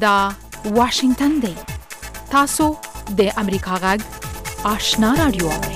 دا واشنگتن دی. تاسو د امریکا غږ آشنا رادیو اورئ.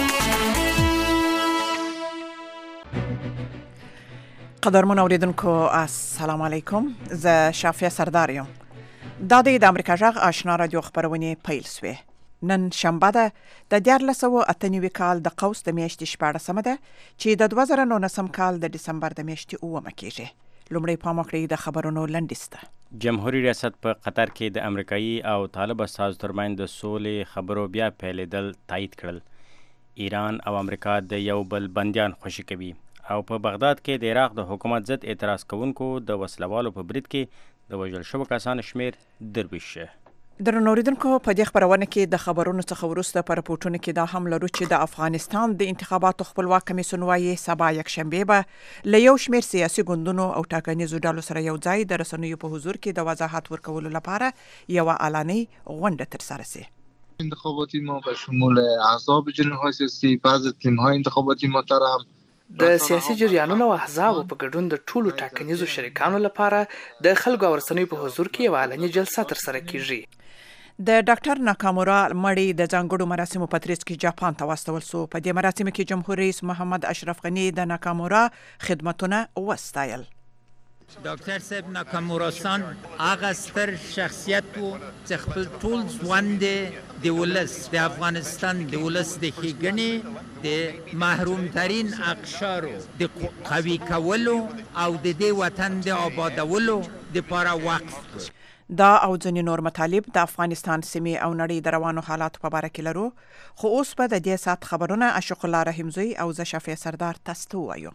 قدرمن اوریدونکو السلام علیکم. زه شافیه سردار یم. دا د امریکا غږ آشنا رادیو خبرونه پیل سوې. نن شنبه ده د 1998 کال د قوس د میاشتې 14مه ده چې د 2019 کال د دسمبر د میاشتې 9مه کېږي. لومړی پام وکړئ د خبرونو لنډیسته. جمهوریت ریاست په قطر کې د امریکایي او طالب استازو ترمنځ د سولې خبرو بیا پیلېدل تایید کړل. ایران او امریکا د یو بل بندیان خوشي کوي او په بغداد کې د عراق د حکومت ضد اعتراض کوونکو د وسلوالو په برید کې د وژل شوو کسانو شمیر درویش شه. درنو اوریدونکو په دې خبرونه کې د خبرونو څخه وروسته په راپورټونو کې دا هم لرو چې د افغانستان د انتخاباتو خپلواک کمیسیون وايي سبا یکشنبه به له یو شمېر سیاسي ګوندونو او ټاکنیزو ډلو سره یو ځای د رسنیو په حضور کې د وضاحت ورکولو لپاره یو اعلاني غونډه ترسره شي. انتخاباتی ما به شمول احزاب جناح سیاسی، بعض تیم‌های انتخاباتی محترم د سیاسي جریانونو او احزابو په ګډون د ټولو ټاکنیزو شریکانو لپاره د خلکو او رسنیو په حضور کې یو اعلاني جلسه ترسره کیږي. د ډاکټر ناکامورا مړی د ځانګړو مراسمو په ترڅ کې جاپان ته واستول سو. په دې مراسمو کې جمهور رئیس محمد اشرف غنی د ناکامورا خدمتونه وستایل. ډاکټر صاحب ناکامورا سان هغه ستر شخصیت وو چې خپل ټول ژوند د ولس د افغانستان د ولس د ښېګڼې د محرومترین اقشارو د قوي کولو او د دې وطن د آبادولو دپاره وقف کړ. دا او ځینې نور مطالب د افغانستان سیمې او نړۍ د روانو حالاتو په باره کې لرو، خو اوس به د دې ساعت خبرونه اشق الله رحیمزوی او زه شفیع سردار تاسو ته ووایو.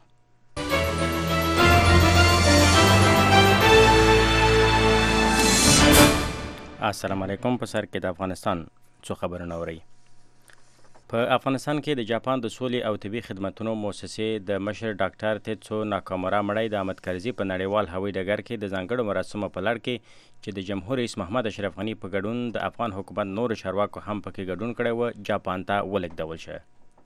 السلام علیکم. په سر کې د افغانستان څو خبرونه اورئ. په افغانستان کې د جاپان د سولې او طبي خدمتونو مؤسسې د مشر ډاکټر تیتسو ناکامورا مړی د احمد کرزي په نړیوال هوایي ډګر کې د ځانګړو مراسمو په لړ کې چې د جمهور رئیس محمد اشرف غني په ګډون د افغان حکومت نور چارواکو هم پکې ګډون کړی و، جاپان ته ولېږدول شو.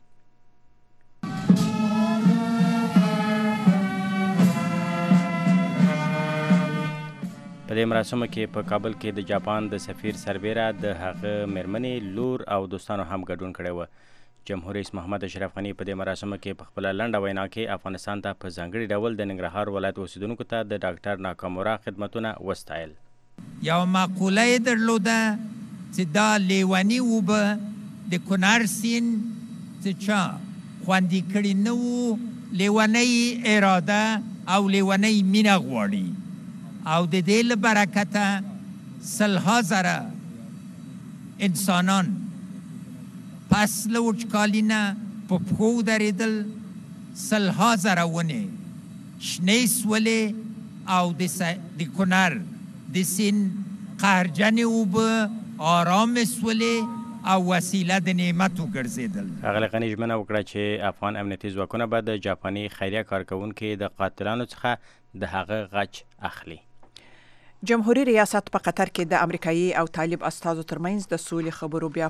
په دې مراسمو کې په کابل کې د جاپان د سفیر سربیره د هغه مېرمنې لور او دوستانو هم ګډون کړی و. جمهور رئیس محمد اشرف غني په دې مراسمو کې په خپله لنډه وینا کې افغانستان ته په ځانګړي ډول د ننګرهار ولایت اوسیدونکو ته د ډاکټر ناکامورا خدمتونه وستایل. یو مقوله یې درلوده چې دا لیوني اوبه د کنړ سیند چې چا خوندي کړي نه وو، لیونۍ اراده او لیونۍ مینه غواړي او د دې له برکته سلها زره انسانان پس له وچکالي نه په پښو ودرېدل، سلها زره ونې شنې سولې او د کنړ د سیند قهرجنې اوبه آرام سولې او وسیله د نعمت وګرځېدل. ښاغلي غني ژمنه وکړه چې افغان امنیتي ځواکونه به د جاپاني خیریه کارکوونکي د قاتلانو څخه د هغه غچ اخلي. جمهوریت ریاست په قطر کې د امریکایي او طالب استازو ترمنځ د سولې خبرو بیا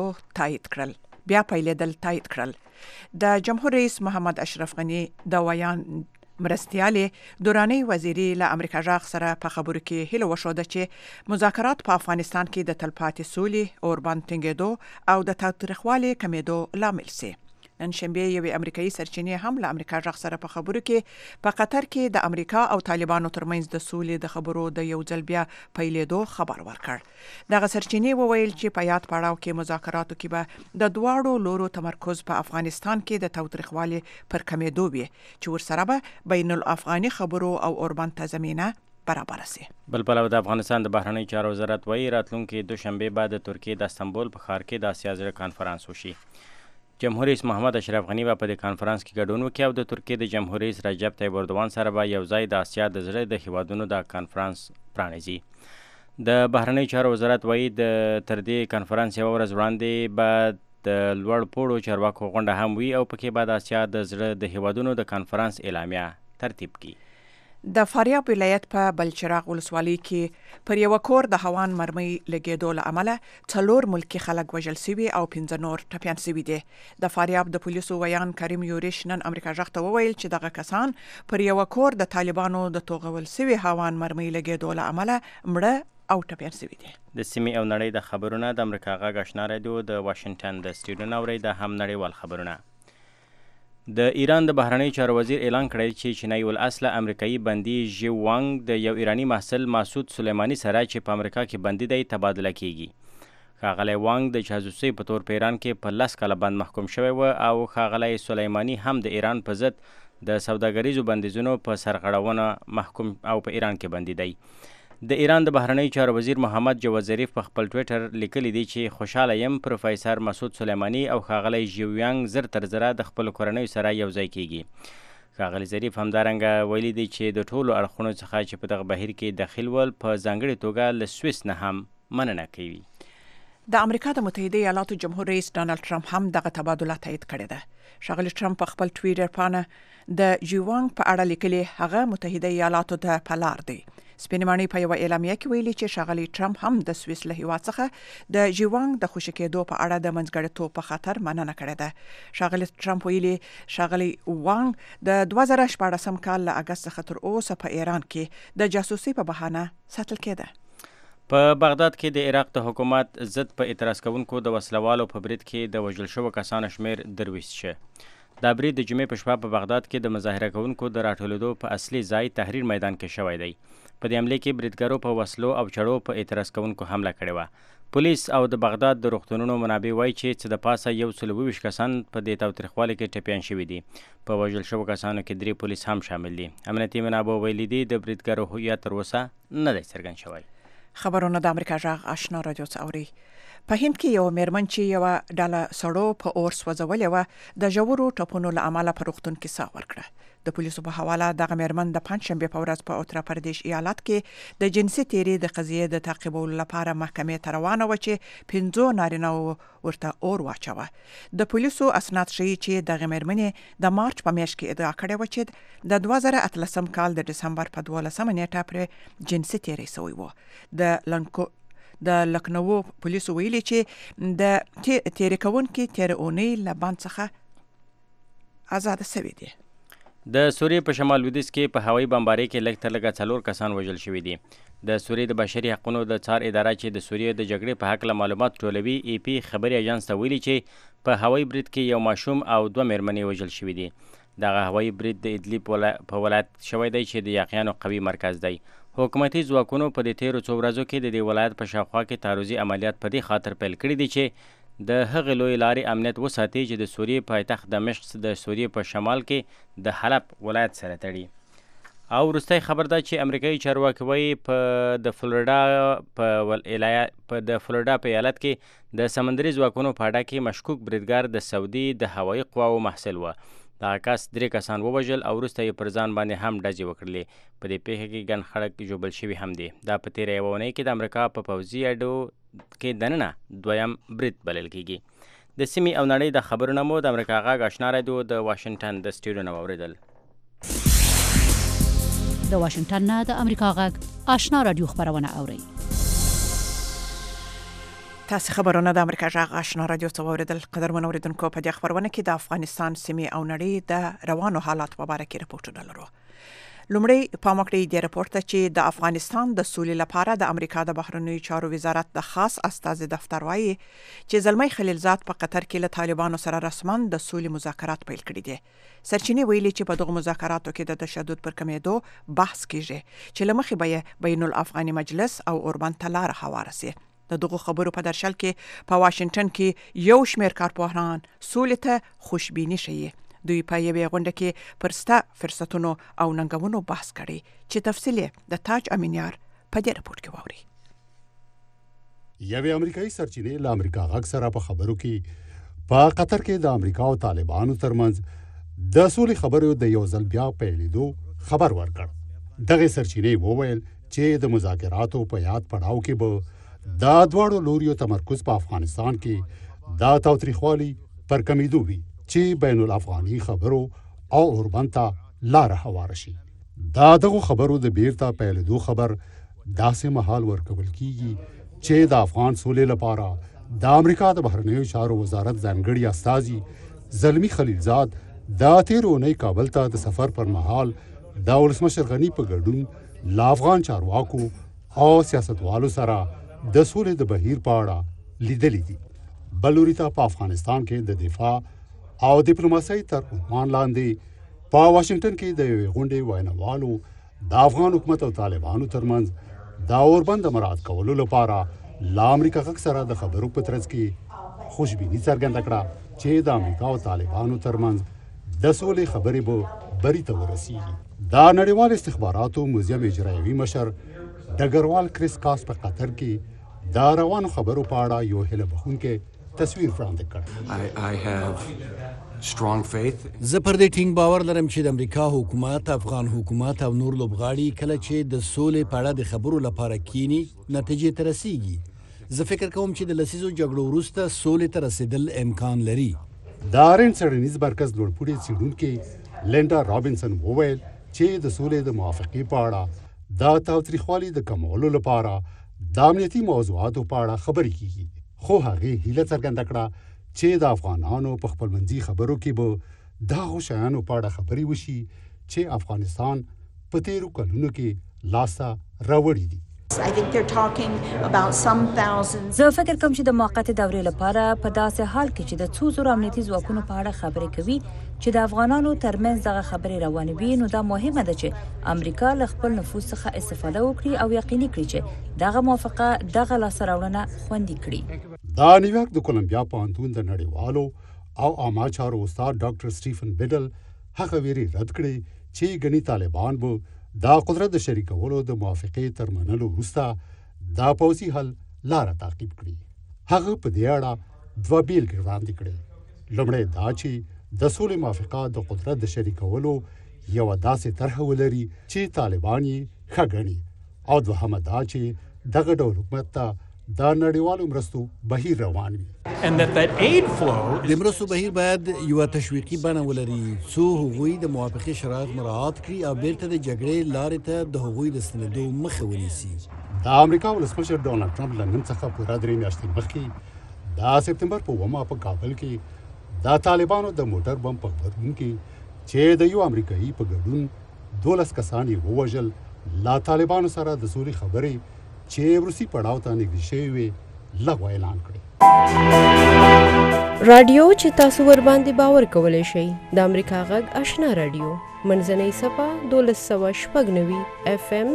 پیلېدل تایید کړل. د جمهور رئیس محمد اشرف غني د ویان مرستیالې دوراني وزیري له امریکا غاغ سره په خبرو کې هیله وښوده چې مذاکرات په افغانستان کې د تلپاتې سولې اوربند ټینګېدو او د تاوتریخوالي کمېدو لامل شي. نن شنبه یوې امریکایي سرچینې هم له امریکا غاغ سره په خبرو کې په قطر کې د امریکا او طالبانو ترمنځ د سولې د خبرو د یو ځل بیا پیلېدو خبر ورکړ. دغه سرچینې وویل چې په یاد پړاو کې مذاکراتو کې به د دواړو لورو تمرکز په افغانستان کې د تاوتریخوالي پر کمېدو وي چې ورسره به بین الافغاني خبرو او اوربند ته زمینه برابر سي. بل پلو د افغانستان د بهرنیو چارو وزارت وایي راتلونکي دوشنبه بعد د ترکیې د استانبول په ښار کې د اسیا زړه کانفرانس وشي. جمهور رئیس محمد اشرف غني به په دې کانفرانس کې ګډون وکړي او د ترکیې د جمهور رئیس رجب طیب اردوان سره به یو ځای د اسیا د زړه د هیوادونو د کانفرانس پرانیزي. د بهرنیو چارو وزارت وایي د تر دې کانفرانس یوه ورځ وړاندې به د لوړ پوړو چارواکو غونډه هم وي او پکې به د اسیا د زړه د هیوادونو د کانفرانس اعلامیه ترتیب کړي. د فاریاب ولایت په بلچراغ ولسوالۍ کې پر یو کور د هوان مرمۍ لګېدو له امله 4 ملکی خلک وژل شوي او 15 نور ټپیان شوي دي. د فاریاب د پولیسو ویان کریم یورش نن امریکا غږ ته وویل چې دغه کسان پر یو کور د طالبانو د توغول شوي هوان مرمۍ لګېدو له امله مړه او ټپیان شوي دي. د سیمې او نړۍ د خبرونه د امریکا غږ آشنا رادیو د واشنگټن د سټوډیو نوري د هم نړیوال خبرونه. د ایران د بهرنیو چارو وزیر اعلان کړی چې چینایي الاصله امریکایي بندي ژیو وانګ د یو ایرانی محصل مسعود سلیمانی سره چې په امریکا کې بندي دی تبادله کیږي. ښاغلی وانګ د جاسوسۍ په تور په ایران کې په 10 کاله بند محکوم شوی و او ښاغلی سلیمانی هم د ایران په ضد د سوداګریزو بندیزونو په سرغړونه محکوم او په ایران کې بندي دی. د ایران د بهرنیو چارو وزیر محمد جواد ظریف په خپل ټویټر لیکلی دی چې خوشاله یم پروفیسور مسعود سلیمانی او ښاغلی ژیو وانګ زر تر زره د خپل کورنیو سره یو ځای کیږي. ښاغلی ظریف همدارنګه ویلي دی چې د ټولو اړخونو څخه چې په دغه بهیر کې داخل ول په ځانګړې توګه له سویس نه هم مننه کوي. د امریکا د متحده ایالاتو جمهور رئیس ډانلډ ټرمپ هم دغه تبادله تایید کړې ده. ښاغلی ټرمپ په خپل ټویټر باندې د ژیو وانګ په اړه لیکلي هغه متحده ایالاتو ته په لار دی. سپینمانی په یو اعلامیه کې ویلي چې ښاغلی ټرمپ هم د سویس له هیواد څخه د ژیو وانګ د خوشي کېدو په اړه د منځګړیتوب په خاطر مننه کړې ده. ښاغلی ټرمپ ویلي ښاغلی وانګ د 2014 کال له اگست څخه تر اوسه په ایران کې د جاسوسي په بهانه ساتل کېده. په بغداد کې د عراق د حکومت ضد په اعتراض کوونکو د وسلوالو په برید کې د وژل شوو کسانو شمیر درویست شه. دا برید د جمعې په شپه په بغداد کې د مظاهره کوونکو د راټولېدو په اصلي ځای تحریر میدان کې شوی دی. په دې حملې کې بریدګرو په وسلو او چړو په اعتراض کوونکو حمله کړې وه. پولیس او د بغداد د روغتونونو منابع وایي چې څه د پاسه 122 کسان په دې تاوتریخوالي کې ټپیان شوي دي. په وژل شوو کسانو کې 3 پولیس هم شامل دي. امنیتي منابعو ویلي دي د بریدګرو هویت تر اوسه نه دی څرګند شوی. خبرونه د امریکا غږ آشنا رادیو څوري. په هند کې یو میرمن چې یو ډاله سړو په اور سوځولې و د ژورو ټپونو له امله په روغتون کې ساه ورکړه. د پولیسو په حواله دغه میرمن د پنځشنبه په ورځ په اتر پردیش ایالت کې د جنسي تیری د قضیې د تعقیبولو لپاره محکمې ته روانه و چې 15 نارینه ورته اور واچوه. د پولیسو اسناد ښیي چې دغه میرمنې د مارچ په میاشت کې ادعا کړې و چې د 2018 کال د ډسمبر په 12 نیټه پر جنسي تیری شوی و. د لکنو پولیسو ویلي چې د تیری کوونکي تیر اونۍ له بند څخه آزاد شوي دي. د سوریې په شمال لویدیځ کې په هوایي بمبارۍ کې لږ تر لږه 4 کسان وژل شوي دي. د سوریې د بشري حقوقو د څار اداره چې د سوریې د جګړې په هکله معلومات ټولوي EP خبري اژانس ته ویلي چې په هوایي برید کې یو ماشوم او 2 میرمنې وژل شوي دي. دغه هوایي برید د ادلیب په ولایت شوی دی چې د یاقیانو قوي مرکز دی. حکومتي ځواکونو په دې تیرو څو ورځو کې د دې ولایت په شاوخوا کې تعرضي عملیات په دې خاطر پیل کړي دي چې د هغې لوی لارې امنیت وساتي چې د سوریې پایتخت دمشق د سوریې په شمال کې د حلب ولایت سره تړي. او وروستی خبر ده چې امریکایي چارواکي وایي د فلوریډا په ایالت کې د سمندري ځواکونو په اډه کې مشکوک بریدګر د سعودي د هوایي قواو محصل و. دغه کس 3 کسان ووژل او وروسته یې پر ځان باندې هم ډزې وکړلې. په دې پیښه کې ګڼ خلک ژوبل شوي هم دي. دا په تېره یوه اونۍ کې د امریکا په پوځي اډو کې دننه 2م برید بلل کیږي. د سیمې او نړۍ د خبرونه مو د امریکا غږ آشنا رادیو د واشنگټن د سټوډیو نه واورېدل. د واشنگټن نه د امریکا غږ آشنا رادیو خبرونه اورئ. تاسو خبرونه د امریکا غږ آشنا رادیو څخه اوریدل. قدرمن اوریدونکو په دې خبرونه کې د افغانستان سیمې او نړۍ د روانو حالات په اړه کې راپورټونه لرو. لومړی پام وکړئ د راپورټ ته چې د افغانستان د سولې لپاره د امریکا د بهرنیو چارو وزارت د خاص استازي دفتر وایي چې زلمی خلیلزاد په قطر کې له طالبانو سره رسما د سولې مذاکرات پیل کړي دي. سرچینې ویلي چې په دغه مذاکراتو کې د تشدد پر کمېدو بحث کیږي چې لمخې به بین الافغاني مجلس او اوربند ته لاره هواره سي. د دغه خبرو په درشل کې په واشنگټن کې یو شمېر کارپوهان سولې ته خوشبیني ښیي. دوی په یوې غونډه کې پر ستا فرصتونو او ننګونو بحث کړي چې تفصیل د تاج امینیار په دې راپورټ کې واوري. یوې امریکایي سرچینې له امریکا غږ سره په خبرو کې په قطر کې د امریکا او طالبانو ترمنځ د سولې خبرو د یو ځل بیا پیلېدو خبر ورکړ. دغه سرچینې وویل چې د مذاکراتو په یاد پړاو کې به دا دواړو لوریو تمرکز په افغانستان کې دا تاوتریخوالي پر کمیدو وي چې بین الافغاني خبرو او اوربند ته لاره هواره شي. دا دغه خبرو د بیرته پیلېدو خبر داسې مهال ورکول کیږي چې د افغان سولې لپاره د امریکا د بهرنیو چارو وزارت ځانګړي استازي زلمی خلیلزاد د تېرې اونۍ کابل ته د سفر پر مهال د ولسمشر غني په ګډون له افغان چارواکو او سیاستوالو سره د سولې د بهیر په اړه لیدلي دي. بل لوري ته په افغانستان کې د دفاع او ډیپلوماسۍ تر عنوان لاندې په واشنگټن کې د یوې غونډې ویناوالو د افغان حکومت او طالبانو ترمنځ د اوربند مراعات کولو لپاره له امریکا غږ سره د خبرو په ترڅ کې خوشبیني څرګنده کړه چې د امریکا او طالبانو ترمنځ د سولې خبرې به بری ته ورسیږي. دا نړیوال استخباراتو موزیم اجرایوي مشر ډګروال کریس کاس په قطر کې دا روانو خبرو په اړه یو هیله بخښونکی تصویر وړاندې کړ. زه پر دې ټینګ باور لرم چې د امریکا حکومت، افغان حکومت او نور لوبغاړي کله چې د سولې په اړه د خبرو لپاره کینی نتیجې ته رسیږي. زه فکر کوم چې د لسیزو جګړو وروسته سولې ته رسیدل امکان لري. د آرن څېړنیز مرکز لوړپوړي څېړونکې لینډا رابنسن وویل چې د سولې د موافقې په اړه د تاوتریخوالي د کمولو لپاره د امنیتي موضوعاتو په اړه خبرې کیږي، خو هغې هیله څرګنده کړه چې د افغانانو په خپلمنځي خبرو کې به دغو شیانو په اړه خبرې وشي چې افغانستان په تیرو کلونو کې لاسته راوړي دي. زه فکر کوم چې د موقت دورې لپاره په داسې حال کې چې د څو زرو امنیتي ځواکونو په اړه خبرې کوي چې د افغانانو ترمنځ دغه خبرې روانې وي، نو دا مهمه ده چې امریکا له خپل نفوذ څخه استفاده وکړي او یقیني کړي چې دغه موافقه دغه لاسته راوړنه خوندي کړي. د نیویارک د کولمبیا پوهنتون د نړیوالو او عامه چارو استاد ډاکټر سټیفن بیډل هغه ویري رد کړي چې ګڼي طالبان به دا قدرت د شریکولو د موافقې تر منلو وروسته دا پوځي حل لاره تعقیب کړي. هغه په دې اړه دوه بیلګې وړاندې کړې. لومړی دا چې د سولې موافقه د قدرت د شریکولو یوه داسې طرحه ولري چې طالبان یې ښه ګڼي، او دوهمه دا چې دغه ډول حکومت ته د نړیوالو مرستو بهیر روان وي. د مرستو بهیر باید یوه تشویقي بڼه ولري څو هغوی د موافقې شرایط مراعات کړي او بیرته د جګړې لارې ته د هغوی د ستنېدو مخه ونیسي. د امریکا ولسمشر ډونالډ ټرمپ له نن څخه پوره 3 میاشتې مخکې د سپتمبر په 9 په کابل کې د طالبانو د موټر بم په غبرګون کې چې د یو امریکایي په ګډون 12 کسان یې ووژل، لا طالبانو سره د سولې خبرې چې روسي پړاو ته نږدې شوې وې لغوه اعلان کړې. رادیو چې تاسو ور باندې باور کولی شئ د امریکا غږ آشنا رادیو منځنۍ صفه 1296 FM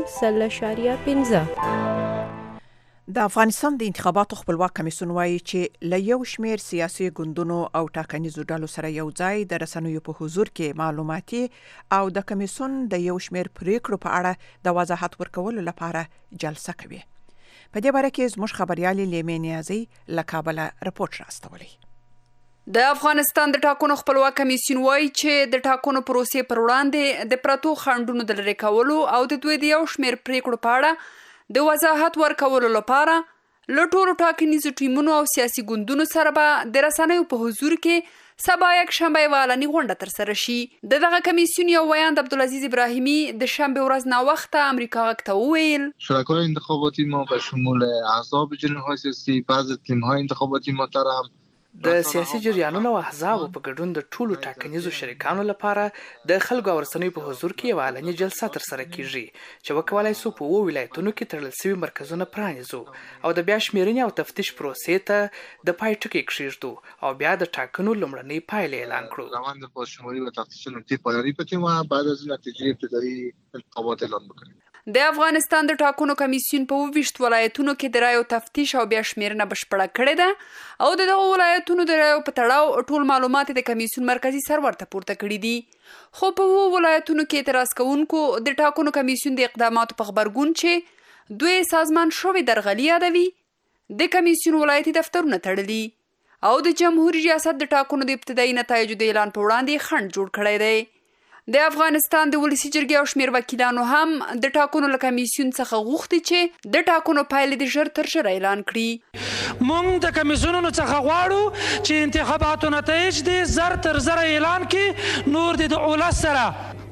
0.15. د افغانستان د انتخاباتو خپلواک کمیسیون وایي چې له یو شمېر سیاسي ګوندونو او ټاکنیزو ډلو سره یو ځای د رسنیو په حضور کې معلوماتي او د کمیسیون د یو شمېر پریکړو په اړه د وضاحت ورکولو لپاره جلسه کوي. په دې باره کې زموږ خبريالي لیمې نیازي له کابل راپورټ راستولی. د افغانستان د ټاکنو خپلواک کمیسیون وایي چې د ټاکنو پروسې پر وړاندې د پراتو خنډونو د لرې کولو او د دوی د یو شمېر پریکړو په اړه د وضاحت ورکولو لپاره له ټولو ټاکنیزو ټیمونو او سیاسي ګوندونو سره به د رسنیو په حضور کې سبا یکشنبه یوه اعلاني غونډه ترسره شي. دغه کمیسیون یو ویاند عبدالعزیز ابراهیمی د شنبه ورځ ناوخته امریکا غږ ته وویل شرکای انتخاباتی ما به شمول احزاب جناح سیاسی، بعض تیم‌های انتخاباتی محترم د سیاسي جریانونو او احزابو په ګډون د ټولو ټاکنیزو شریکانو لپاره د خلکو او رسنیو په حضور کې یوه اعلاني جلسه ترسره کیږي چې وکولای سو په 7 ولایتونو کې تړل شوي مرکزونه پرانیزو او د بیا شمیرنې او تفتیش پروسې ته د پای ټکی کېږدو او بیا د ټاکنو لومړنۍ پایلې اعلان کړو. روند پاسشماری و تفتیش نکته پایانی بکنیم و بعد از نتیجه ابتدایی انتخابات اعلان بکنیم. د افغانستان د ټاکنو کمیسیون په 20 ولایتونو کې د رایو تفتیش او بیا شمیرنه بشپړه کړې ده او د دغه ولایتونو د رایو په تړاو ټول معلومات د کمیسیون مرکزی سرور ته پورته کړي دي. خو په ولایتونو کې اعتراض کوونکو د ټاکنو کمیسیون د اقداماتو په خبرګون چې دوی سازمان شوی درغلي یادوي، د کمیسیون ولایتي دفترونه تړلي او د جمهوریت ریاست د ټاکنو د ابتدایي نتایجو د اعلان په وړاندې خنډ جوړ کړی دی. د افغانستان د ولسی جرګې او شمیر وکیلانو هم د ټاکنو له کمیسیون څخه غوښتي چې د ټاکنو پایلې د ژر تر ژره اعلان کړي. مونږ د کمیسیونونو څخه غواړو چې انتخاباتو نتایج دې زر تر زره اعلان کړي، نور د ولس سره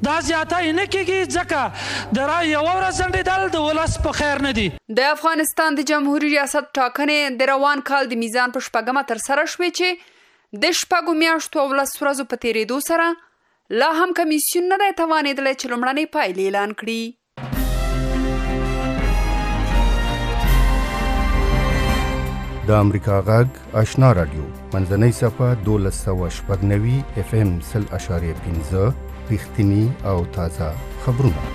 دا زیاته نه کیږي ځکه د رای یو ورځ ځنډېدل د ولس په خیر نه دي. د افغانستان د جمهوریت ریاست ټاکنې د روان کال د میزان په 8مه ترسره شوې چې د 6 میاشتو او 10 ورځو په تیریدو سره لا هم کمیسیون نه دی توانېدلی چې لومړنۍ پایلې اعلان کړي. د امریکا غږ آشنا رادیو منځنۍ صفحه 1290 FM 0.5 رښتینی او تازه خبرونه.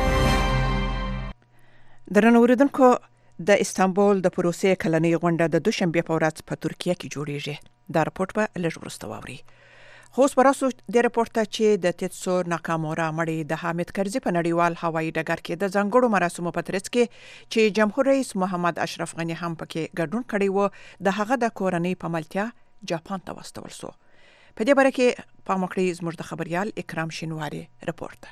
درنو اوریدونکو د استانبول د پروسې کلنۍ غونډه د دوشنبه په ورځ په ترکیه کې جوړیږي. دا رپورټ به لږ وروسته واوري. خو سپاراسو د رپورټ چې د تیتسو ناکامورا مړی د حامد کرزي په نړیوال هوایي ډګر کې د ځانګړو مراسمو په ترڅ کې چې جمهور رئیس محمد اشرف غنی هم پکې ګډون کړی و د هغه د کورنۍ په ملتیا جاپان ته واستول شو. په دې باره کې پامکړی زموږ د خبريال اکرام شینواری رپورټ.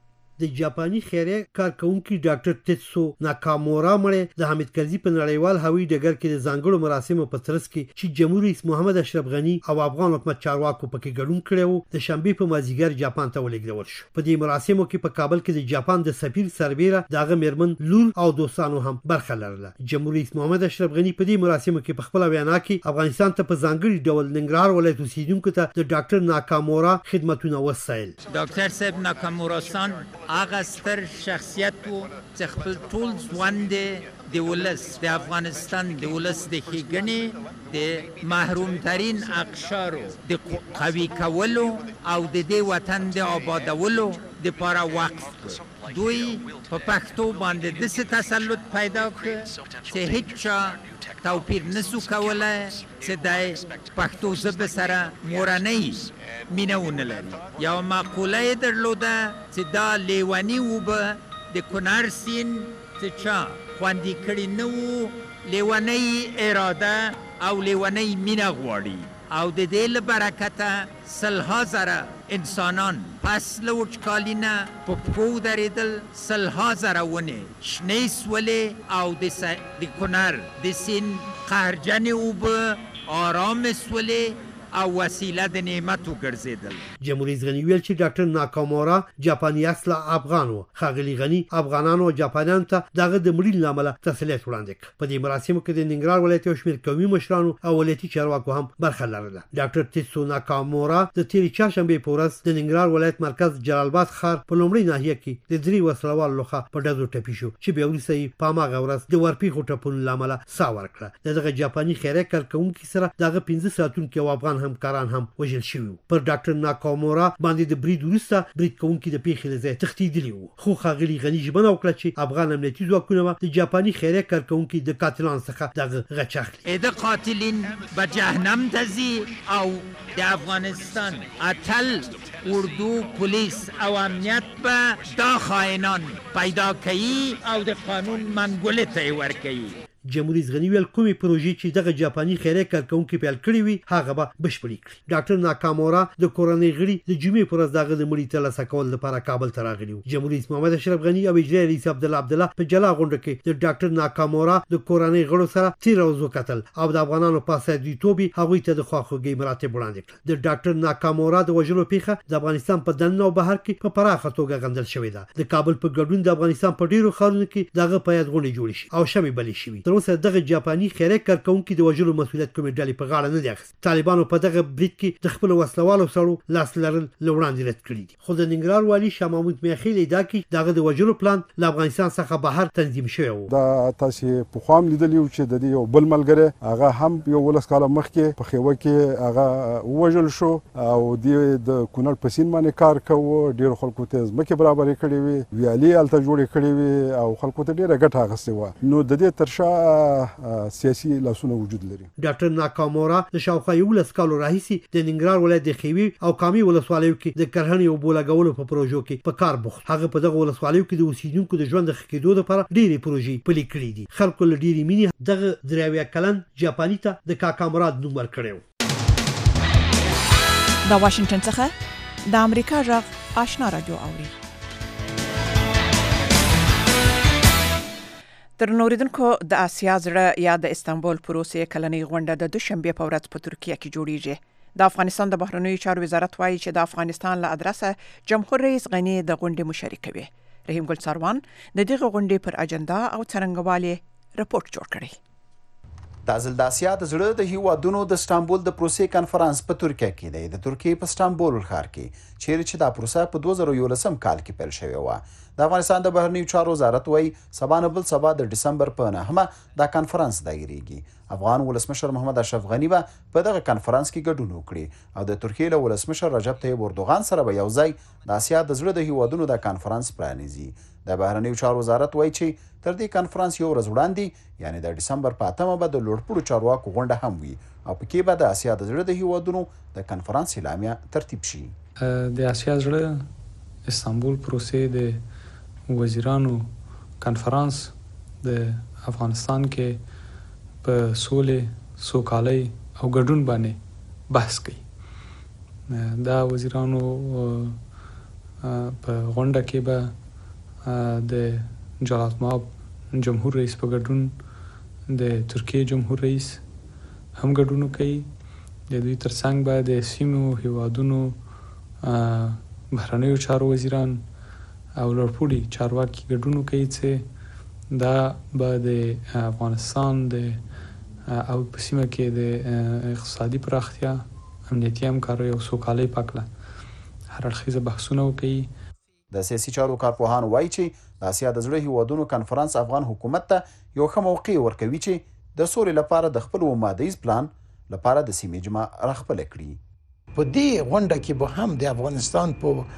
د جاپاني خیریه کارکونکي ډاکټر تیتسو ناکامورا مړی د حامد کرزي په نړیوال هوایي ډګر کې د ځانګړو مراسمو په ترڅ کې چې جمهور رئیس محمد اشرف غنی او افغان حکومت چارواکو پکې ګډون کړی و د شنبه په مازیګر جاپان ته ولېږدول شو. په دې مراسمو کې په کابل کې د جاپان د سفیر سربیره دغه میرمن لور او دوستانو هم برخه لرله. جمهور رئیس محمد اشرف غنی په دې مراسمو کې په خپل وینا کې افغانستان ته په ځانګړي ډول ننګرهار ولایت اوسیدونکو ته د ډاکټر ناکامورا خدمتونه وسایل. ډاکټر صاحب ناکامورا سان هغه ستر شخصیت و چې خپل ټول ژوند د ولس د افغانستان د ولس د ښېګڼې د محرومترین اقشارو د قوي کولو او د دې وطن د آبادولو دپاره وقف کړ. دوی په پښتو باندې داسې تسلط پیدا کړ چې هیڅ چا توپیر نسو کولی چې د پښتو ژبې سره مورنۍ مینه ونه لري. یوه مقوله یې درلوده چې دا لیوني اوبه د کنر سیند چې چا خوندي کړي نه وو لیونۍ اراده او لیونۍ مینه غواړي او د دې له برکته سلها زره انسانان پس له وچکالي نه په پښو ودرېدل، سلها زره ونې شنې سولې او د کنر د سیند قهرجنې اوبه آرامې سولې او وسیله د نعمت وګرځېدل. جمهور رئیس غني ویل چې ډاکټر ناکامورا جاپاني اصله افغان و. ښاغلي غني افغانانو او جاپانیانو ته دغه د مړینې له امله تسلیت وړاندې کړ. په دې مراسمو کې د ننګرهار ولایت یو شمېر قومي مشرانو او ولایتي چارواکو هم برخه لرله. ډاکټر تیتسو ناکامورا د تېرې چهارشنبې په ورځ د ننګرهار ولایت مرکز جلال آباد ښار په لومړۍ ناحیه کې د 3 وسلوالو لخوا په ډزو ټپي شو چې بیا وروسته یې په هماغه ورځ د ورپېښو ټپونو له امله ساه ورکړه. د دغه جاپاني خیریه کارکوونکي سره دغه 15 ساعتونکي یو افغان همکاران هم وژل شوي وو. پر ډاکټر ناکامورا باندې د برید وروسته برید کوونکي د پیښې له ځایه تښتېدلي وو. خو ښاغلي غني ژمنه وکړه چې افغان امنیتي ځواکونه به د جاپاني خیریه کارکوونکي د قاتلانو څخه دغه غچ اخلي. د قاتلین به جهنم ته ځي او د افغانستان اتل اردو پولیس او امنیت به دا خائنان پیدا کوي او د قانون منګولې ته یې ورکوي. جمهور رئیس غني ویل کومې پروژې چې دغه جاپاني خیریه کارکوونکي پیل کړې وي هغه به بشپړې کړي. ډاکټر ناکامورا د کورنۍ غړي د جمعې پر ورځ دغه د مړي ترلاسه کولو لپاره کابل ته راغلي وو. جمهور رئیس محمد اشرف غني او اجرایي رئیس عبدالله په جلا غونډه کې د ډاکټر ناکامورا د کورنۍ غړو سره تیر ورځ وکتل او د افغانانو په اساسیتوب هغوی ته د خواخوږۍ مراتب وړاندې کړل. د ډاکټر ناکامورا د وژلو پیښه د افغانستان په دننه او بهر کې په پراخه توګه غندل شوې ده. د کابل په ګډون د افغانستان په ډیرو ښارونو کې دغه په یاد غونډې جوړې شي او شمې بلې شوي. تر اوسه دغه جاپاني خیریه کارکوونکي د وژلو مسؤلیت کومې ډلې په غاړه نه دی اخیستی. طالبانو په دغه برید کې د خپلو وسلوالو سړو لاس لرل له وړاندې رد کړي دي. خو د ننګرهار والي شاه محمود میاخیل ادعا کوي دغه د وژلو پلان له افغانستان څخه بهر تنظیم شوی و. دا تاسې پخوا هم لیدلي وو چې د دې یو بل ملګری هغه هم یو 12 کاله مخکې په خیوه کې هغه ووژل شو او د کونړ په سیند باندې کار کوو. ډېرو خلکو ته ځمکې برابرې کړې وې، ویالې هلته جوړې کړې وې او خلکو ته ډېره ګټه اخیستې وه. نو د دې تر شا سیاسي لاسونه وجود لري. ډاکټر ناکامورا د شاوخوا 11 کالو راهیسې د ننګرهار ولایت د خیوي او کامي ولسوالیو کې د کرهڼې اوبو لګولو په پروژو کې په کار بوخت. هغه په دغه ولسوالیو کې د اوسیدونکو د ژوند د ښه کېدو لپاره ډېرې پروژې پلي کړي دي. خلکو له ډېرې مینې دغه 83 کلن جاپاني ته د کاکا مراد نوم ورکړی و. د واشنگټن څخه د امریکا غږ آشنا رادیو اوري. تر نوریدونکو د آسیا زړه یا د استانبول پروسې کلنۍ غونډه د دوشنبه په ورځ په ترکیه کې جوړیږي. د افغانستان د بهرنیو چارو وزارت وایي چې د افغانستان له ادرسه جمهور رئیس غنی د غونډې مشري کوي. رحیم ګل سروان د دغه غونډې پر اجنډا او څرنګوالي رپورت جوړ کړی. د ځل د اسیا د زړه د هیوادونو د استانبول د پروسې کانفرنس په ترکیه کې دی. د ترکیې په استانبول ښار کې چیرې چې دا پروسه په 2011 کال کې پیل شوې و. د افغانستان د بهرنیو چارو وزارت وایي سبا نه بل سبا د ډسمبر په 9 دا کانفرنس دایریږي. افغان ولسمشر محمد اشرف غنی به په دغه کانفرنس کې ګډون وکړي او د ترکیې له ولسمشر رجب طیب اردوغان سره به یوځای د اسیا د زړه د هیوادونو د کانفرنس پرانیزي. د بهرنیو چارو وزارت وایي چې تر دې کانفرنس یو ورځ وړاندې یعنی د ډسمبر په 8 به د لوړپوړو چارواکو غونډه هم وي او پکې به د اسیا د زړه د هیوادونو د کانفرنس اعلامیه ترتیب شي. د اسیا زړه استانبول پروسې د وزیرانو کانفرنس د افغانستان کې په سولې سوکالۍ او ګډون باندې بحث کوي. دا وزیرانو په غونډه کې به د جلالت مآب جمهور رئیس په ګډون د ترکیې جمهور رئیس هم ګډون کوي. د دوی ترڅنګ به د سیمو هیوادونو بهرنیو چارو وزیران او لوړپوړي چارواکي ګډون کوي چې دا به د افغانستان د او په سیمه کې د اقتصادي پراختیا، امنیتي همکارۍ او سوکالۍ په اړه هر اړخیزه بحثونه وکړي. د سیاسي چارو کارپوهان وایي چې د اسیا د زړه هیوادونو کانفرنس افغان حکومت ته یو ښه موقع ورکوي چې د سولې لپاره د خپل مادیز پلان لپاره د سیمې جمع راخپل کړي. په دې غونډه کې به هم د افغانستان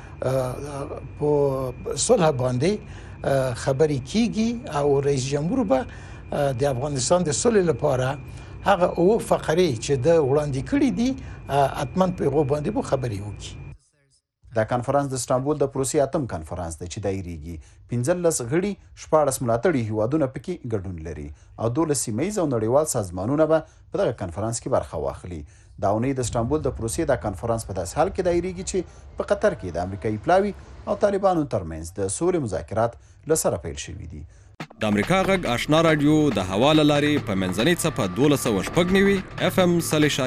په صلح باندې خبرې کیږي او رئیس جمهور به د افغانستان د صلح لپاره هغه او فقرې چې د وړاندې کړي دي اتمن په غو باندې به خبرې وکړي. دا کانفرنس د استانبول د پروسې اتم کانفرنس دی چې دایریږي. 15 غړي 14 ملاتړي هیوادونه پکې ګډون لري او 12 سیمه‌یز او نړیوال سازمانونه به په دغه کانفرنس کې برخه واخلي. دا اونۍ د استانبول د پروسې د کانفرنس په داس حال کې دایریږي چې په قطر کې د امریکایي پلاوي او طالبانو ترمنځ د سولې مذاکرات لسره پیل شوي دي. د امریکا غږ آشنا رادیو د حواله لارې په منځنۍ صفه 1290 FM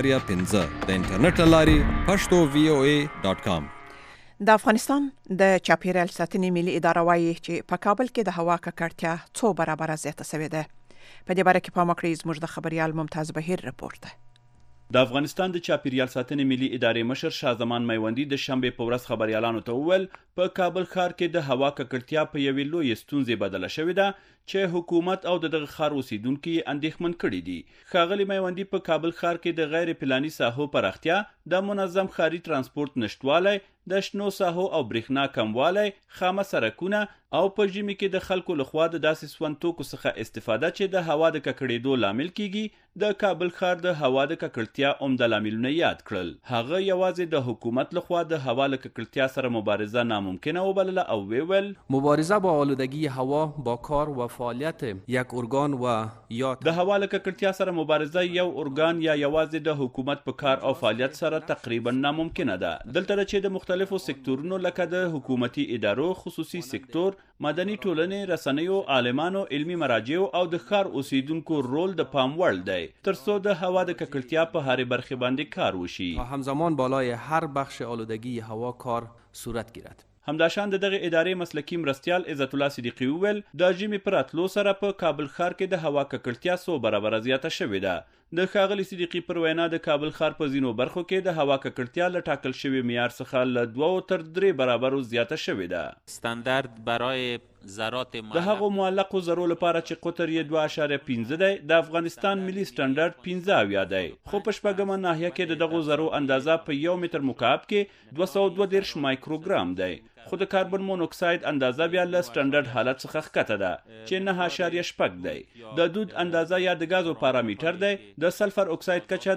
3.15 د انټرنیټ لارې pashto.voa.com. د افغانستان د چاپیریال ساتنې ملي اداره وایي چې په کابل کې د هوا ککړتیا 2 برابره زیاته شوې ده. په دې باره کې پام وکړئ. زموږ د خبريال ممتاز بهیر رپورت ده. د افغانستان د چاپیریال ساتنې ملي ادارې مشر شاه زمان میوندي د شنبه په ورځ خبريالانو ته وویل په کابل ښار کې د هوا ککړتیا په یوې لویې ستونزې بدله شوې ده چې حکومت او دغه ښار اوسیدونکو اندېښمن کړي دي. ښاغلي میوندي په کابل ښار کې د غیر پلاني ساحو پراختیا، د منظم ښاري ترانسپورت نشټوالی، د شنو ساحو او برېښنا کموالی، خامه سړکونه او په ژمي کې د خلکو لخوا د داسې سون توکو څخه استفاده چې د هوا د ککړېدو لامل کیږي د کابل ښار د هوا د ککړتیا عمده لاملونه یاد کړل. هغه یوازې د حکومت لخوا د هوا له ککړتیا سره مبارزه ناممکنه وبلله او ویل مبارزه با آلودگی هوا با کار و فعالیت یک ارگان و یا د هوا له ککړتیا سره مبارزه یو ارگان یا یوازې د حکومت په کار او فعالیت سره تقریبا ناممکنه ده. دلته چې د مختلفو سکتورونو لکه د حکومتي ادارو، خصوصي سکتور، مدني ټولنې، رسنیو، عالمانو، علمی مراجعو او د ښار اوسیدونکو رول د پام وړ دی ترڅو د هوا د ککړتیا په هرې برخې باندې کار وشي. همزمان بالای هر بخش آلودگی هوا کار صورت گیرد. همداشان د دغه ادارې مسلکی مرستیال عزت الله صدیقی وویل د ژمي پر اتلو سره په کابل ښار کې د هوا ککړتیا 100 برابره زیاته شوې ده. د ښاغلي صدیقی پر وینا د کابل ښار په ځینو برخو کې د هوا ککړتیا له ټاکل شوي معیار څخه له 2 تر 3 برابرو زیاته شوې ده. استاندارد برای ذرات د هغو معلقو ذرو لپاره چې قطر یې 2.15 دی د افغانستان ملي سټانډرډ 15 دی، خو په شپږمه ناحیه کې د دغو ذرو اندازه په 1 متر مکعب کې 222 مایکروګرام دی، خو د کاربن مونوکساید اندازه بیا له سټانډرډ حالت څخه ښکته ده چې 9.5 دی. د دود اندازه یا د غازو پارامتر دی. د سلفر اکساید کچه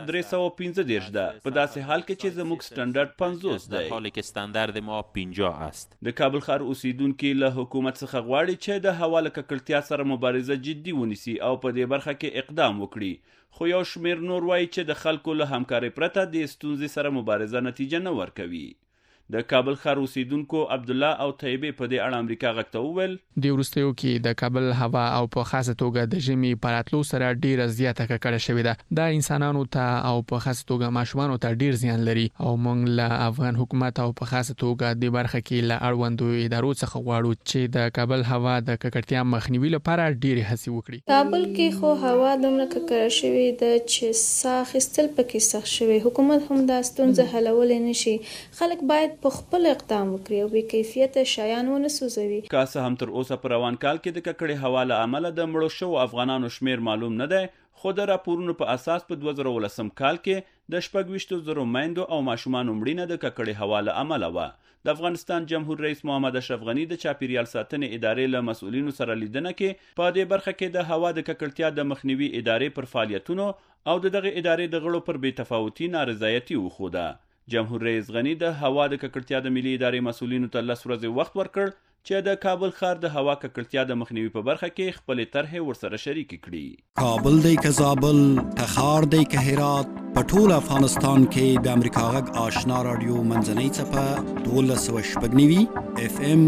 315 ده په داسې حال کې چې زموږ سټانډرډ 50 دی، در حالی که استاندارد ما 50 است. د کابل ښار اوسیدونکو له حکومت څخه غواړي چې د هوا له ککړتیا سره مبارزه جدي ونیسي او په دې برخه کې اقدام وکړي. خو یو شمیر نور وایي چې د خلکو له همکارۍ پرته د ستونزې سره مبارزه نتیجه نه ورکوي. د کابل ښار اوسیدونکو عبد الله او طیبه په دې اړه امریکا غږ ته وویل د وروستیو کې د کابل هوا او په خاصه توګه د ژمي په راتلو سره ډیره زیاته ککړه شوې ده دا انسانانو ته او په خاصه توګه ماشومانو ته ډیر زیان لري او موږ له افغان حکومت او په خاصه توګه د برخه کې له اړوندو ادارو څخه غواړو چې د کابل هوا د ککړتیا مخنیوي لپاره ډیره هڅې وکړي کابل کې خو هوا دومره ککړه شوې ده چې ساه اخیستل پکې سخت شوی حکومت هم دا ستونزه حلولای نشي خلک باید په خپل اقدام وکړي او بې کیفیته شیان ونه سوځوي که څه هم تر اوسه په روان کال کې د ککړې هوا له امله د مړو شوو افغانانو شمیر معلوم نه دی خو د راپورونو په اساس په 2019 کال کې د 26,000 میندو او ماشومانو مړینه د ککړې هوا له امله وه د افغانستان جمهور رئیس محمد اشرف غنی د چاپیریال ساتنې ادارې له مسؤلینو سره لیدنه کې په دې برخه کې د هوا د ککړتیا د مخنیوي ادارې پر فعالیتونو او دغه ادارې د غړو پر بې تفاوتي نارضایتي وښوده جمهور رئیس غنی د هوا د ککړتیا د ملي ادارې مسؤلینو ته 10 ورځې وخت ورکړ چې د کابل ښار د هوا ککړتیا د مخنیوي په برخه کې خپل طرحې ورسره شریک کړي کابل دی که زابل تخار دی که هرات په ټول افغانستان کې د امریکا غږ آشنا رادیو منځنۍ څپه 12.9 FM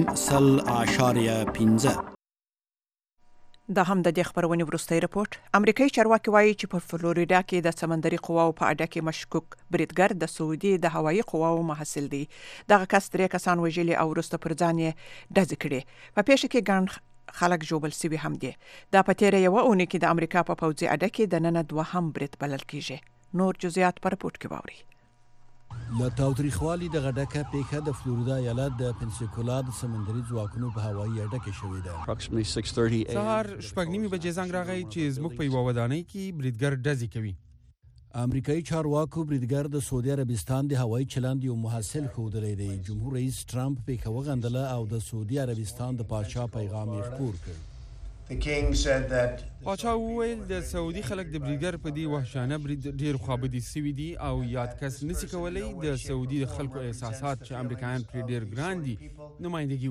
100.15 دا هم د دې خبرونې وروستی رپورټ امریکایي چارواکي وایي چې په فلوریدا کې د سمندري قواو په اډه کې مشکوک بریدګر د سعودي د هوایي قواو محصل دی دغه کس 3 کسان وژلي او وروسته پر ځان یې ډزې کړې په پیښه کې ګڼ خلک ژوبل سوي هم دي دا په تیره یوه اونۍ کې د امریکا په پوځي اډه کې د ننه دوهم برید بلل کیږي نور جزئیات په رپورټ کې واورئ له تاوتریخوالي دغه ډکه پیښه د فلوریدا ایالت د پنسیکولا د سمندري ځواکونو په هوایي اډه کې شوې ده سهار 6:30 بجې زنګ راغی چې زموږ په یوه ودانۍ کې بریدګر ډزې کوي امریکایي چارواکو بریدګر د سعودي عربستان د هوایي چلند یو محصل ښودلی دی جمهور رئیس ټرمپ پیښه وغندله او د سعودي عربستان د پاچا پیغام یې خپور کړ پاچا وویل د سعودي خلک د بریدګر په دې وحشانه برید ډېر خوابدي سوي دي او یاد کس نشي کولی د سعودي د خلکو احساسات چې امریکایان پرې ډېر ګران دي نمایندګي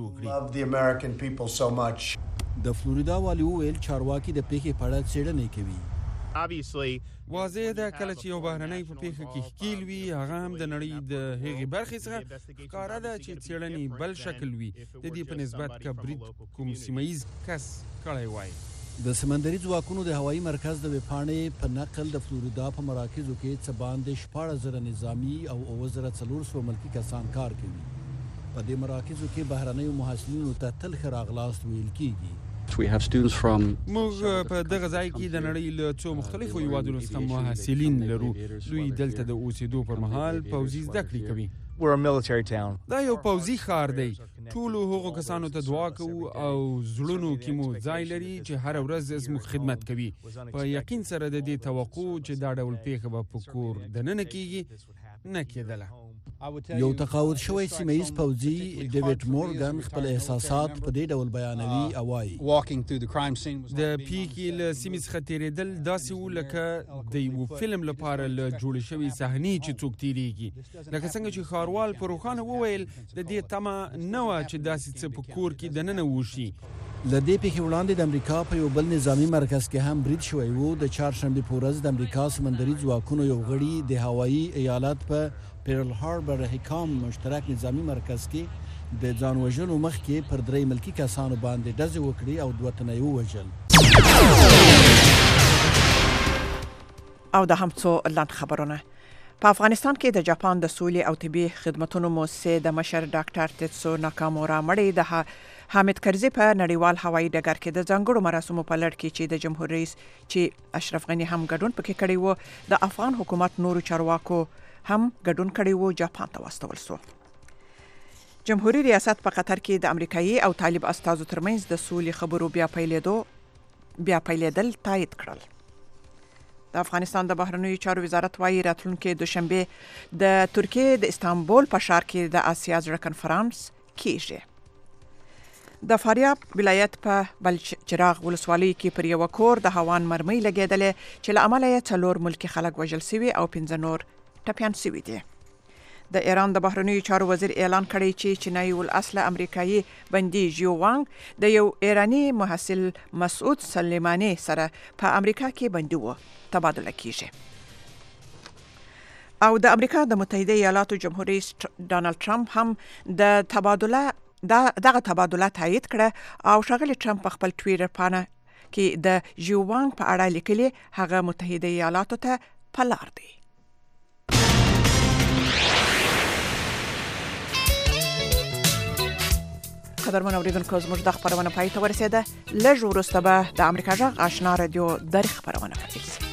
وکړي د فلوریدا والي وویل چارواکي د پیښې په اړه څېړنې کوي واضح ده کله چې یو بهرنی په پیښه کې ښکیل وي هغه هم د نړۍ د هغې برخې څخه ښکاره ده چې څېړنې بل شکل وي د دې په نسبت که برید کوم سیمه ییز کس کړی وای د سمندري ځواکونو د هوایي مرکز د ویبپاڼې په نقل د فلوریدا په مراکزو کې څه باندې 14,000 نظامي او 9,400 ملکي کسان کار کوي په دې مراکزو کې بهرنیو محصلینو ته تل ښه راغلاست ویل کیږي موږ په دغه ځای کې د نړۍ له څو مختلفو هیوادونو څخه محصلین لرو دوی دلته د اوسېدو پر مهال پوځي زده کړې کوي دا یو پوځي ښار دی ټولو هغو کسانو ته دعا کوو او زړونو کې مو ځای لري چې هره ورځ زموږ خدمت کوي په یقین سره د دې توقع چې دا ډول پیښه به په کور دننه کیږي نه کېدله یو تقاعد شوی سیمه ییز پوځي ډیوډ مورګن خپل احساسات په دې ډول بیانوي او وایي د پیښې له سیمې څخه تېرېدل داسې و لکه د یو فلم لپاره له جوړې شوې صحنې چې څوک تېرېږي لکه څنګه چې ښاروال په روښانه وویل د دې تمه نه وه چې داسې څه په کور کې دننه وشي له دې پیښې وړاندې د امریکا په یو بل نظامي مرکز کې هم برید شوی و د چهارشنبې په ورځ د امریکا سمندري ځواکونو یو غړي د هوایي ایالت په پیرل هاربر هیکام مشترک نظامي مرکز کې د ځان وژنو مخکې پر 3 ملکي کسانو باندې ډزې وکړي او 2 تنه یې ووژل او د هم څو لاند خبرونه په افغانستان کې د جاپان د سولې او طبي خدماتو مؤسسې د مشر ډاکټر تیتسو ناکامورا مړی د حامد کرزي په نړیوال هوایي ډګر کې د ځانګړو مراسمو په لړ کې چې د جمهور رئیس چې اشرف غنی هم ګډون پکې کړی و د افغان حکومت نورو چارواکو هم ګډون کړی و جاپان ته واستول شو جمهوریت ریاست په قطر کې د امریکایي او طالب استازو ترمنځ د سولې خبرو بیا پیلېدل تایید کړل د افغانستان د بهرنیو چارو وزارت وايي راتلونکي دوشنبه د ترکیې د استانبول په ښار کې د آسیا زړه کنفرانس کیږي د فاریاب ولایت په بلچراغ ولسوالۍ کې پر یو کور د هوان مرمۍ لګېدلې چې له امله یې 4 ملکي خلک وژل شوي او 15 نور ټپیان شوي دي د ایران د بهرنیو چارو وزیر اعلان کړی چې چینایي الاصل امریکایي بندي ژیو وانګ د یو ایرانی محصل مسعود سلیمانی سره په امریکا کې بندي و تبادله کیږي او د امریکا د متحده ایالاتو جمهور رئیس ډانلډ ټرمپ هم د دغه تبادله تایید کړه او ښاغلي ټرمپ په خپل ټویټر باندې کې د ژوانګ په اړه لیکلي هغه متحده ایالاتو ته په لار دی. قدرمن اوریدونکو زموږ د خبرونه پای ته ورسېده. لږ وروسته به د امریکا غږ آشنا رادیو د خبرونه پیل شي.